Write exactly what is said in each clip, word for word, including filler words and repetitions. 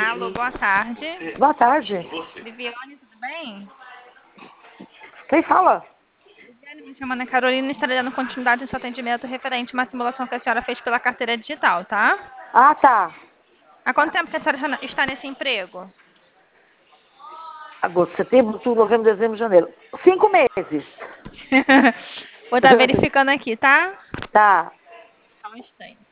Alô, boa tarde. Boa tarde. Viviane, tudo bem? Quem fala? Viviane, me chamando é Carolina e estarei dando continuidade ao seu atendimento referente a uma simulação que a senhora fez pela carteira digital, tá? Ah, tá. Há quanto tempo que a senhora está nesse emprego? Agosto, setembro, outubro, novembro, dezembro, janeiro. Cinco meses. Vou estar verificando aqui, tá? Tá. Só um instante.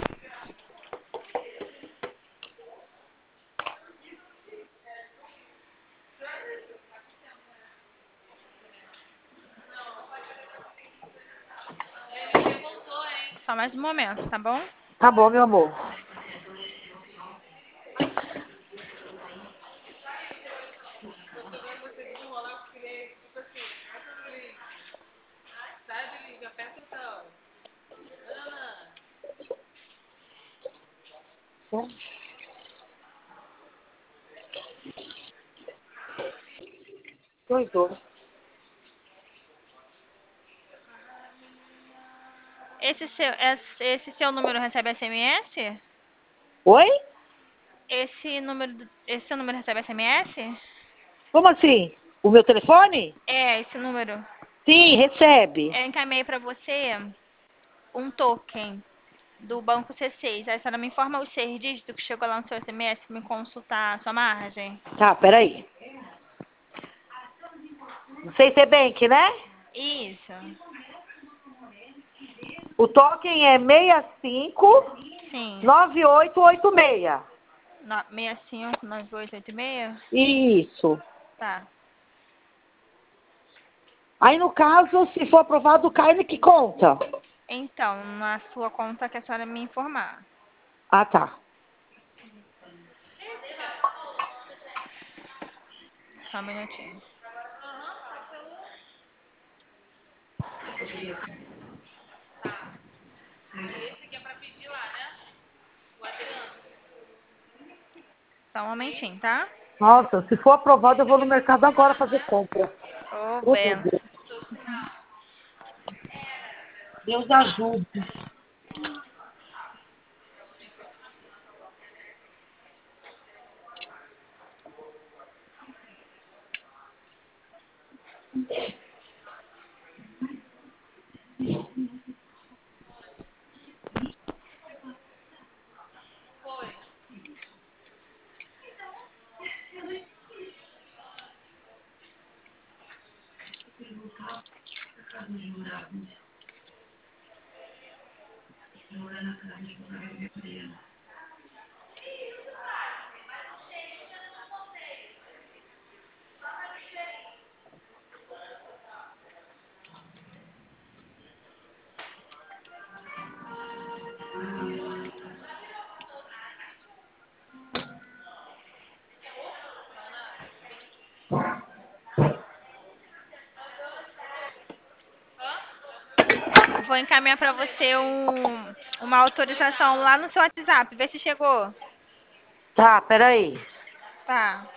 Só mais um momento, tá bom? Tá bom, meu amor. Dois, dois. Esse seu, esse, esse seu número recebe S M S? Oi? Esse número, do- esse seu número recebe S M S? Como assim? O meu telefone? É, esse número. Sim, recebe. Eu encaminhei para você um token do banco C seis. Aí a senhora me informa os seis dígitos que chegou lá no seu S M S para me consultar a sua margem? Tá, peraí. C C Bank, né? Isso. O token é seis cinco Sim. nove oito oito seis. No, seis cinco nove oito oito seis? Isso. Tá. Aí, no caso, se for aprovado, cai no que conta? Então, na sua conta que a senhora me informar. Ah, tá. Só um minutinho. Só um momentinho, tá? Nossa, se for aprovado, eu vou no mercado agora fazer compra. Ô, Oh, meu benção. Deus. Deus ajude. Vou encaminhar para você um, uma autorização lá no seu WhatsApp. Vê se chegou. Tá, peraí. Tá.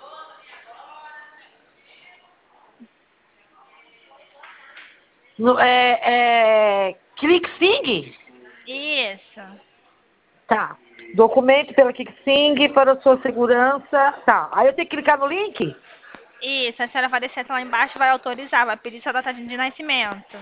No, é, é, ClickSing? Isso. Tá. Documento pela ClickSing para sua segurança. Tá. Aí eu tenho que clicar no link? Isso. A senhora vai descer lá embaixo, vai autorizar, vai pedir sua data de nascimento.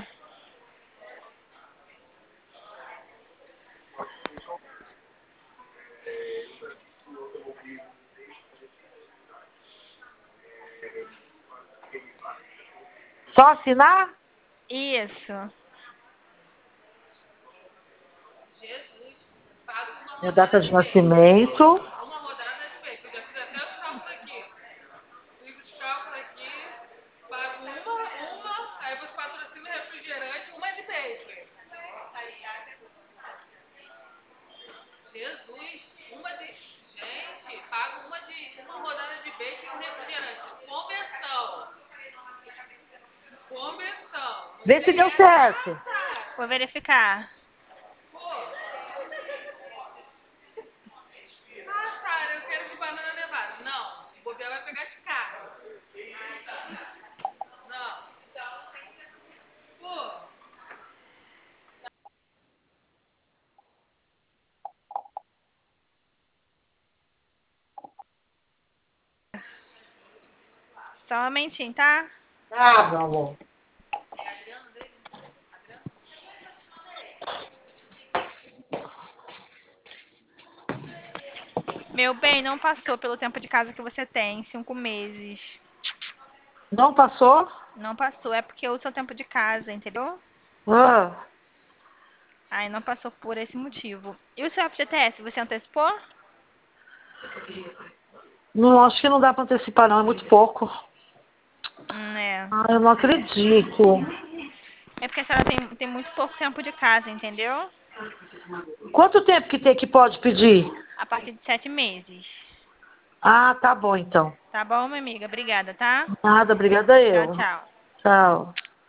Só assinar? Isso. Minha data de nascimento. Vê se deu certo. Vou verificar. Só um momentinho, tá? Ah, meu amor. Meu bem, não passou pelo tempo de casa que você tem, cinco meses. Não passou? Não passou, é porque o seu tempo de casa, entendeu? Ah, Aí não passou por esse motivo. E o seu F G T S, você antecipou? não, acho que não dá pra antecipar, não. É muito pouco. Hum, é. Ah, eu não acredito. É porque a senhora tem, tem muito pouco tempo de casa, entendeu? Quanto tempo que tem que pode pedir? A partir de sete meses. Ah, tá bom, então. Tá bom, minha amiga? Obrigada, tá? Nada, obrigada Tchau, eu. tchau. Tchau.